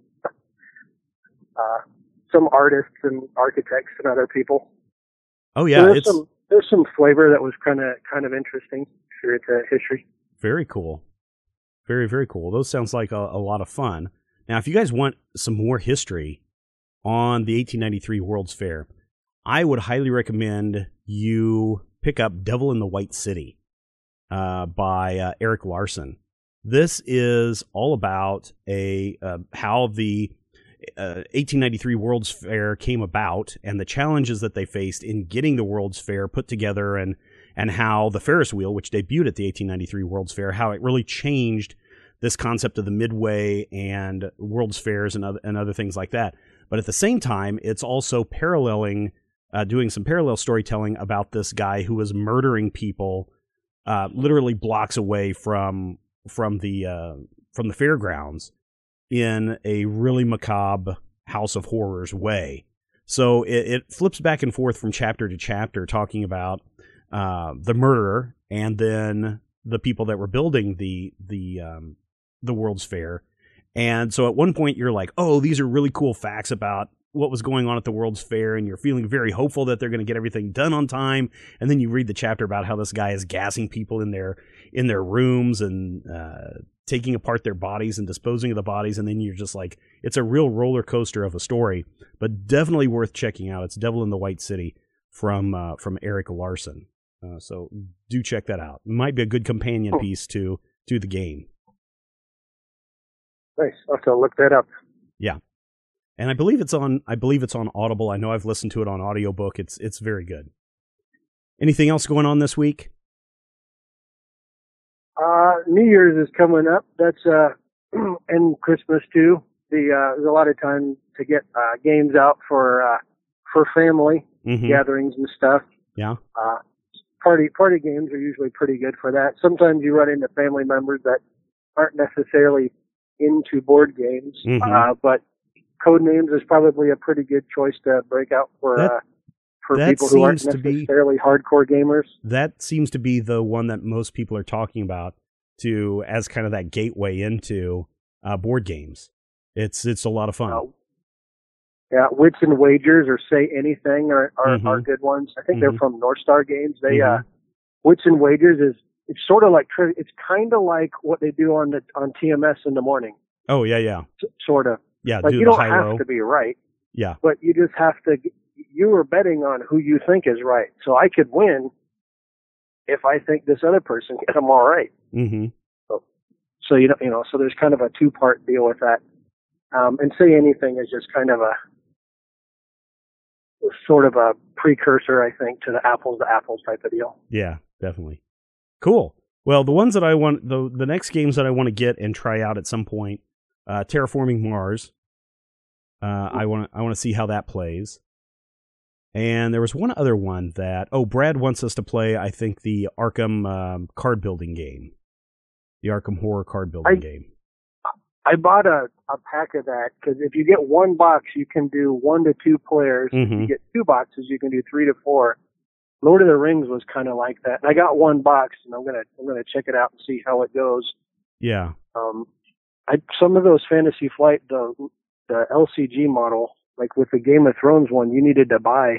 Some artists and architects and other people. Oh yeah, so there's some flavor that was kind of interesting if you're into history. Very cool. Very, very cool. Those sounds like a lot of fun. Now, if you guys want some more history on the 1893 World's Fair, I would highly recommend you pick up Devil in the White City by Eric Larson. This is all about how the 1893 World's Fair came about and the challenges that they faced in getting the World's Fair put together and and how the Ferris wheel, which debuted at the 1893 World's Fair, how it really changed this concept of the Midway and World's Fairs and other things like that. But at the same time, it's also paralleling, doing some parallel storytelling about this guy who was murdering people literally blocks away from the fairgrounds in a really macabre House of Horrors way. So it flips back and forth from chapter to chapter, talking about the murderer and then the people that were building the World's Fair. And so at one point you're like, oh, these are really cool facts about what was going on at the World's Fair, and you're feeling very hopeful that they're going to get everything done on time. And then you read the chapter about how this guy is gassing people in their rooms and taking apart their bodies and disposing of the bodies. And then you're just like, it's a real roller coaster of a story, but definitely worth checking out. It's Devil in the White City from Eric Larson. So do check that out. It might be a good companion piece to the game. Nice. I'll have to look that up. Yeah. And I believe it's on Audible. I know I've listened to it on audiobook. It's very good. Anything else going on this week? New Year's is coming up. That's and Christmas too. There's a lot of time to get games out for family gatherings and stuff. Yeah. Party games are usually pretty good for that. Sometimes you run into family members that aren't necessarily into board games, but Codenames is probably a pretty good choice to break out for people who aren't necessarily hardcore gamers. That seems to be the one that most people are talking about as kind of that gateway into board games. It's a lot of fun. Yeah, Wits and Wagers or Say Anything are good ones. I think they're from North Star Games. They Wits and Wagers it's sort of like trivia. It's kind of like what they do on TMS in the morning. Oh yeah. Sort of. Yeah, like you don't have to be right. Yeah. But you just have to. You are betting on who you think is right. So I could win if I think this other person get them all right. Mm-hmm. So you know. So there's kind of a 2-part deal with that. And Say Anything is just kind of a sort of a precursor, I think, to the apples to apples type of deal. Yeah, definitely. Cool. Well, the ones that I want, the next games that I want to get and try out at some point, Terraforming Mars. I want to see how that plays. And there was one other one that Brad wants us to play. I think the Arkham card building game, the Arkham Horror card building game. I bought a pack of that because if you get one box, you can do 1 to 2 players. If you get 2 boxes, you can do 3 to 4. Lord of the Rings was kind of like that. And I got 1 box, and I'm gonna check it out and see how it goes. Yeah. Some of those Fantasy Flight, the LCG model, like with the Game of Thrones one, you needed to buy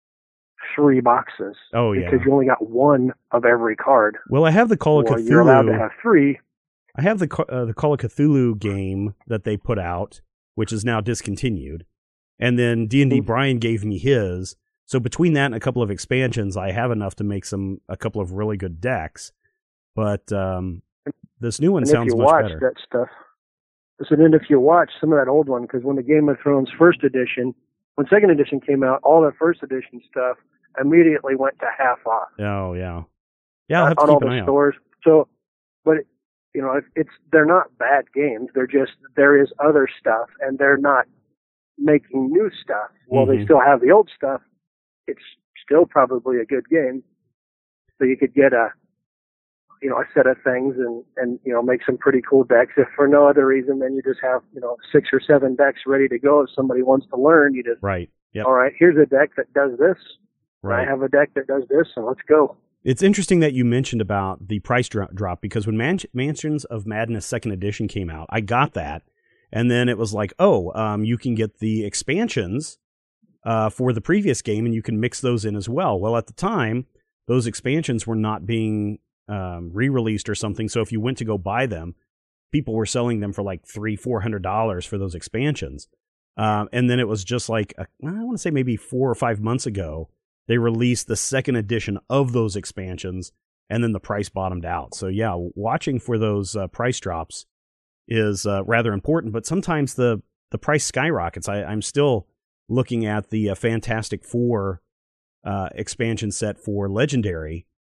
3 boxes. Oh yeah. Because you only got 1 of every card. Well, I have the Call of Cthulhu. You're allowed to have 3. I have the Call of Cthulhu game that they put out, which is now discontinued, and then D&D Brian gave me his. So between that and a couple of expansions, I have enough to make a couple of really good decks. But this new one sounds much better. If you watch that stuff, and if you watch some of that old one, because when the Game of Thrones when second edition came out, all the first edition stuff immediately went to half off. Oh yeah, I'll have to on keep all an eye the stores. So, but they're not bad games. There is other stuff, and they're not making new stuff. While they still have the old stuff, it's still probably a good game. So you could get a set of things and make some pretty cool decks. If for no other reason, then you just have 6 or 7 decks ready to go. If somebody wants to learn, you just right. Yep. All right, here's a deck that does this. Right. I have a deck that does this, and let's go. It's interesting that you mentioned about the price drop because when Mansions of Madness 2nd Edition came out, I got that, and then it was like, you can get the expansions for the previous game, and you can mix those in as well. Well, at the time, those expansions were not being re-released or something, so if you went to go buy them, people were selling them for like $300-400 for those expansions. And then it was just like, I want to say maybe 4 or 5 months ago, they released the 2nd edition of those expansions, and then the price bottomed out. So yeah, watching for those price drops is rather important, but sometimes the price skyrockets. I'm still looking at the Fantastic Four expansion set for Legendary,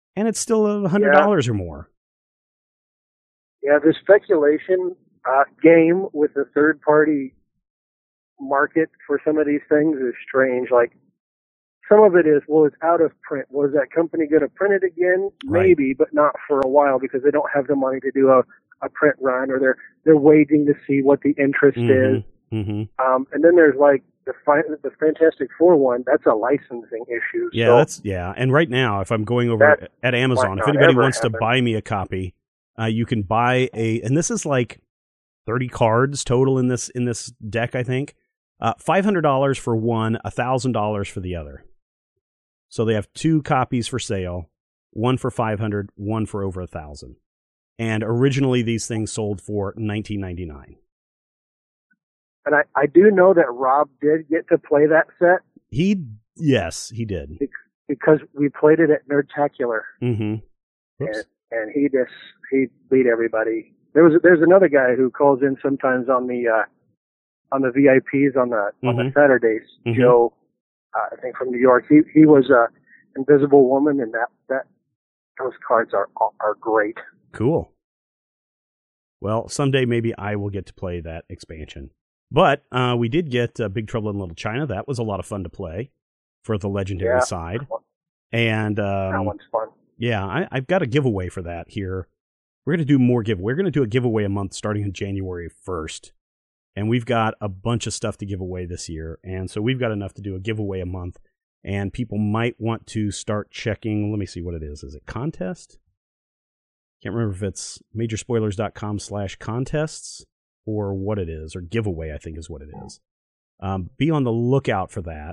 and it's still $100 or more. Yeah, the speculation game with the third-party market for some of these things is strange. Like, some of it is, well, it's out of print. Was that company going to print it again? Right. Maybe, but not for a while because they don't have the money to do a print run, or they're waiting to see what the interest is. Mm-hmm. And then there's like the Fantastic Four one. That's a licensing issue. Yeah, so and right now, if I'm going over at Amazon, if anybody wants to buy me a copy, you can buy and this is like 30 cards total in this deck, I think. $500 for one, $1,000 for the other. So they have 2 copies for sale, one for $500, one for over $1,000. And originally these things sold for $19.99. And I do know that Rob did get to play that set. Yes, he did. Because we played it at Nerdtacular. Mm-hmm. And he beat everybody. There's another guy who calls in sometimes on the VIPs on the Saturdays. Mm-hmm. Joe, I think from New York. He was Invisible Woman, and that those cards are great. Cool. Well, someday maybe I will get to play that expansion. But we did get Big Trouble in Little China. That was a lot of fun to play for the Legendary side. And that one's fun. Yeah, I've got a giveaway for that here. We're going to do more giveaway. We're going to do a giveaway a month starting on January 1st. And we've got a bunch of stuff to give away this year. And so we've got enough to do a giveaway a month. And people might want to start checking. Let me see what it is. Is it contest? Can't remember if it's majorspoilers.com/contests or what it is, or giveaway, I think is what it is. Be on the lookout for that.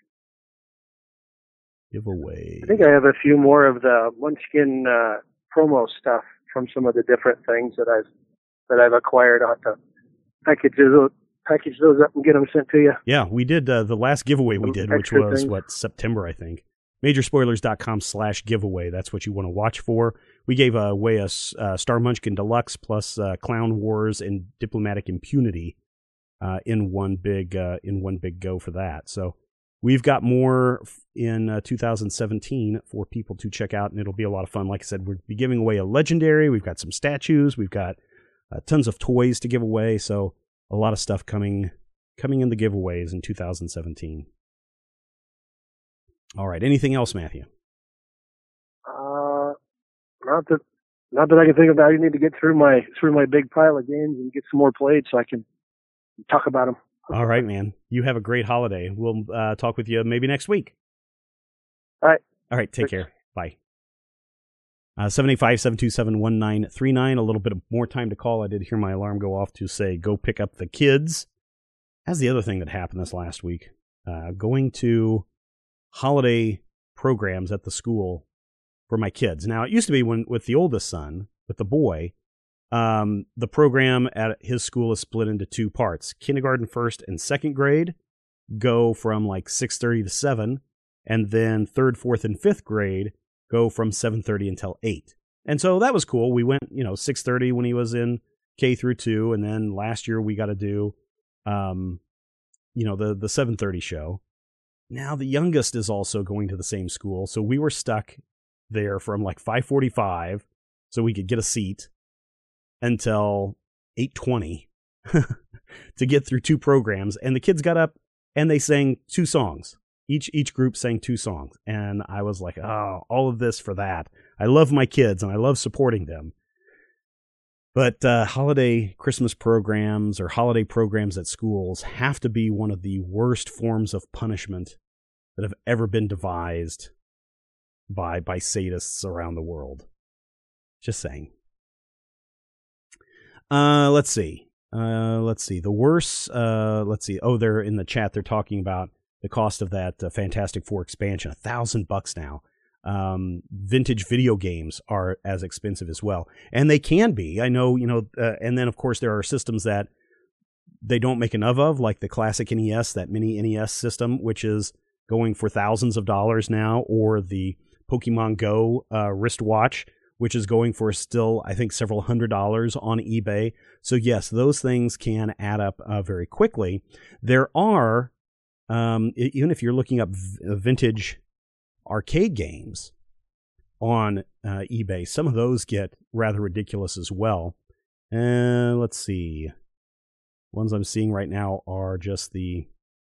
Giveaway. I think I have a few more of the Munchkin promo stuff from some of the different things that I've acquired. I'll have to package those up and get them sent to you. Yeah, we did the last giveaway we did, which was September, I think. Majorspoilers.com/giveaway. That's what you want to watch for. We gave away a Star Munchkin Deluxe plus Clown Wars and Diplomatic Impunity in one big go for that. So we've got more in 2017 for people to check out, and it'll be a lot of fun. Like I said, we'll be giving away a Legendary. We've got some statues. We've got tons of toys to give away. So a lot of stuff coming in the giveaways in 2017. All right. Anything else, Matthew? Not that I can think of. I need to get through my big pile of games and get some more played so I can talk about them. All right, man. You have a great holiday. We'll talk with you maybe next week. All right. All right. Take care. Bye. 785-727-1939. A little bit of more time to call. I did hear my alarm go off to say, go pick up the kids. That's the other thing that happened this last week. Going to holiday programs at the school for my kids. Now, it used to be with the oldest son, with the boy, the program at his school is split into 2 parts. Kindergarten, 1st, and 2nd grade go from like 6:30 to 7, and then 3rd, 4th, and 5th grade go from 7:30 until 8. And so that was cool. We went, 6:30 when he was in K through 2, and then last year we got to do, the 7:30 show. Now the youngest is also going to the same school, so we were stuck there from like 5:45 so we could get a seat until 8:20 to get through 2 programs. And the kids got up and they sang 2 songs. Each group sang 2 songs. And I was like, oh, all of this for that. I love my kids and I love supporting them. But holiday Christmas programs or holiday programs at schools have to be one of the worst forms of punishment that have ever been devised by sadists around the world. Just saying. Let's see. The worst. Let's see. Oh, they're in the chat. They're talking about the cost of that Fantastic Four expansion. $1,000 now. Vintage video games are as expensive as well, and they can be. I know, and then of course there are systems that they don't make enough of, like the classic NES, that mini NES system, which is going for thousands of dollars now, or the Pokemon Go wristwatch, which is going for still, I think, several $100s on eBay. So yes, those things can add up very quickly. There are, even if you're looking up vintage arcade games, on eBay. Some of those get rather ridiculous as well. Let's see. Ones I'm seeing right now are just the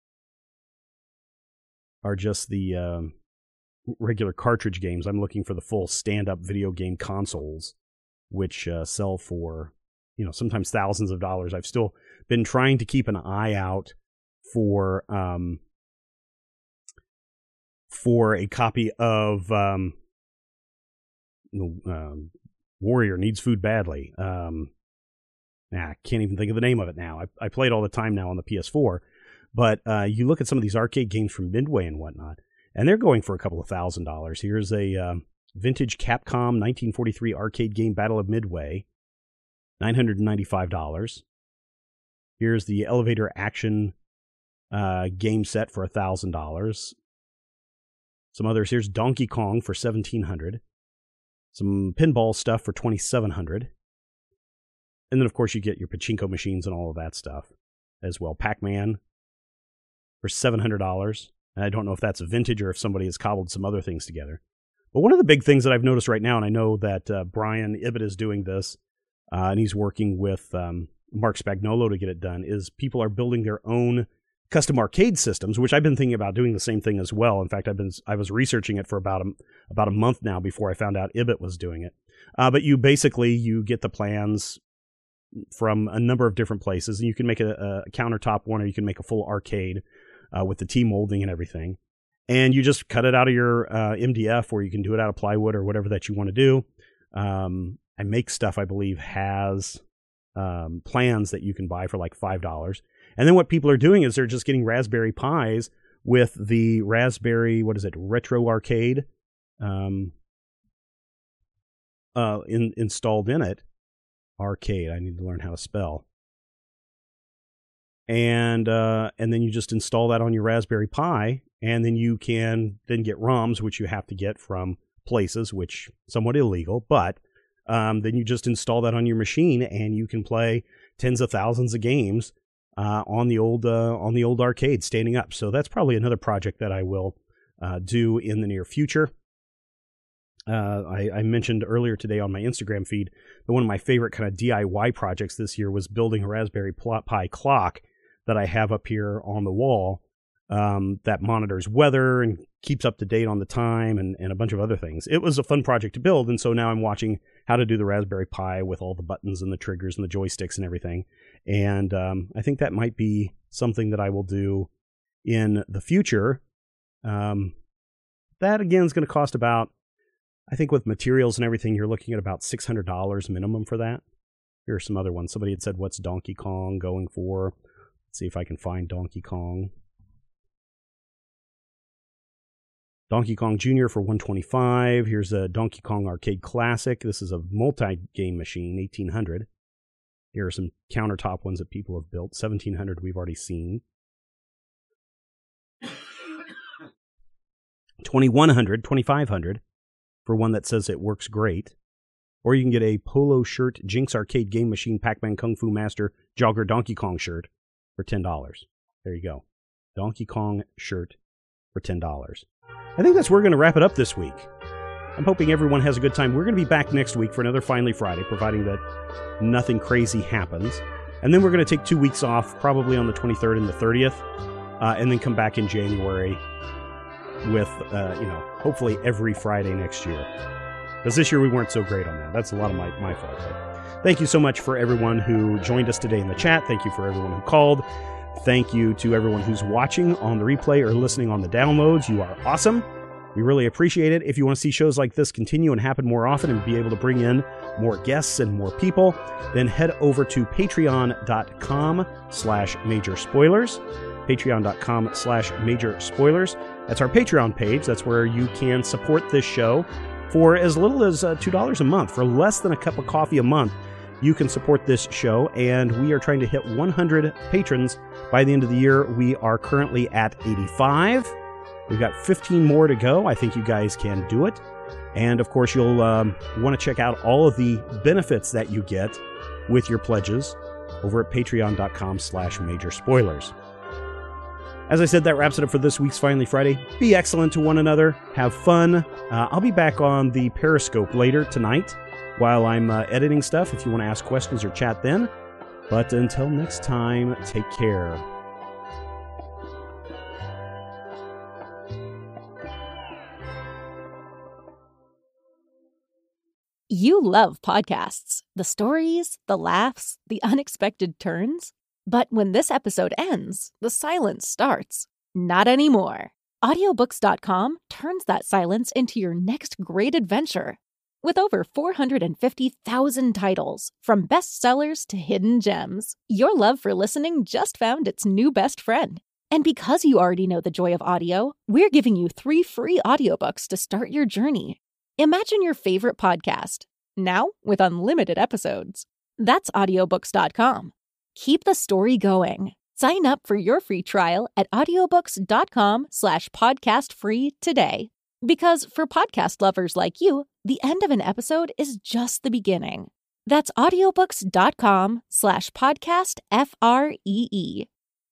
regular cartridge games. I'm looking for the full stand-up video game consoles, which sell for, sometimes thousands of dollars. I've still been trying to keep an eye out for a copy of Warrior Needs Food Badly. I can't even think of the name of it now. I play it all the time now on the PS4. But you look at some of these arcade games from Midway and whatnot, and they're going for a couple of $1,000s. Here's a vintage Capcom 1943 arcade game, Battle of Midway, $995. Here's the Elevator Action game set for $1,000. Some others. Here's Donkey Kong for $1,700. Some pinball stuff for $2,700. And then, of course, you get your pachinko machines and all of that stuff as well. Pac-Man for $700. And I don't know if that's a vintage or if somebody has cobbled some other things together. But one of the big things that I've noticed right now, and I know that Brian Ibbott is doing this, and he's working with Mark Spagnolo to get it done, is people are building their own custom arcade systems, which I've been thinking about doing the same thing as well. In fact, I was researching it for about a month now before I found out Ibbott was doing it. But you get the plans from a number of different places, and you can make a countertop one, or you can make a full arcade with the T-molding and everything. And you just cut it out of your MDF, or you can do it out of plywood or whatever that you want to do. I Make Stuff, I believe, has plans that you can buy for like $5. And then what people are doing is they're just getting Raspberry Pis with the Raspberry, Retro Arcade installed in it. Arcade, I need to learn how to spell. And then you just install that on your Raspberry Pi, and then you can then get ROMs, which you have to get from places, which somewhat illegal, but then you just install that on your machine, and you can play tens of thousands of games on the old arcade standing up. So that's probably another project that I will do in the near future. I mentioned earlier today on my Instagram feed that one of my favorite kind of DIY projects this year was building a Raspberry Pi clock that I have up here on the wall that monitors weather and keeps up to date on the time and a bunch of other things. It was a fun project to build, and so now I'm watching how to do the Raspberry Pi with all the buttons and the triggers and the joysticks and everything. And I think that might be something that I will do in the future. That, again, is going to cost about, I think with materials and everything, you're looking at about $600 minimum for that. Here are some other ones. Somebody had said, what's Donkey Kong going for? Let's see if I can find Donkey Kong. Donkey Kong Jr. for $125. Here's a Donkey Kong Arcade Classic. This is a multi-game machine, $1,800. Here are some countertop ones that people have built. $1,700 we've already seen. $2,100, $2,500 for one that says it works great. Or you can get a polo shirt Jinx Arcade Game Machine Pac-Man Kung Fu Master Jogger Donkey Kong shirt for $10. There you go. Donkey Kong shirt for $10. I think that's where we're going to wrap it up this week. I'm hoping everyone has a good time. We're going to be back next week for another Finally Friday, providing that nothing crazy happens. And then we're going to take 2 weeks off, probably on the 23rd and the 30th, and then come back in January with, hopefully every Friday next year. Because this year we weren't so great on that. That's a lot of my fault. But thank you so much for everyone who joined us today in the chat. Thank you for everyone who called. Thank you to everyone who's watching on the replay or listening on the downloads. You are awesome. We really appreciate it. If you want to see shows like this continue and happen more often and be able to bring in more guests and more people, then head over to patreon.com/major spoilers. Patreon.com/major spoilers. That's our Patreon page. That's where you can support this show for as little as $2 a month. For less than a cup of coffee a month, you can support this show, and we are trying to hit 100 patrons by the end of the year. We are currently at 85. We've got 15 more to go. I think you guys can do it. And, of course, you'll want to check out all of the benefits that you get with your pledges over at patreon.com/major spoilers. As I said, that wraps it up for this week's Finally Friday. Be excellent to one another. Have fun. I'll be back on the Periscope later tonight while I'm editing stuff if you want to ask questions or chat then. But until next time, take care. You love podcasts, the stories, the laughs, the unexpected turns. But when this episode ends, the silence starts. Not anymore. Audiobooks.com turns that silence into your next great adventure. With over 450,000 titles, from bestsellers to hidden gems, your love for listening just found its new best friend. And because you already know the joy of audio, we're giving you 3 free audiobooks to start your journey. Imagine your favorite podcast, now with unlimited episodes. That's audiobooks.com. Keep the story going. Sign up for your free trial at audiobooks.com/podcastfree today. Because for podcast lovers like you, the end of an episode is just the beginning. That's audiobooks.com/podcastfree.